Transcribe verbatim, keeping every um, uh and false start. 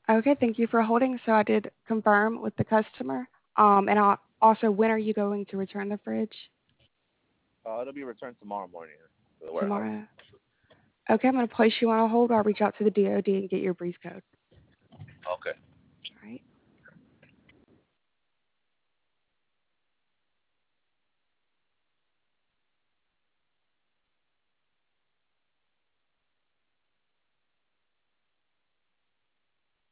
Okay, thank you for holding. So I did confirm with the customer. Um, and I, also, when are you going to return the fridge? Uh, it'll be returned tomorrow morning to the warehouse. Tomorrow. Okay, I'm going to place you on a hold. I'll reach out to the D O D and get your brief code.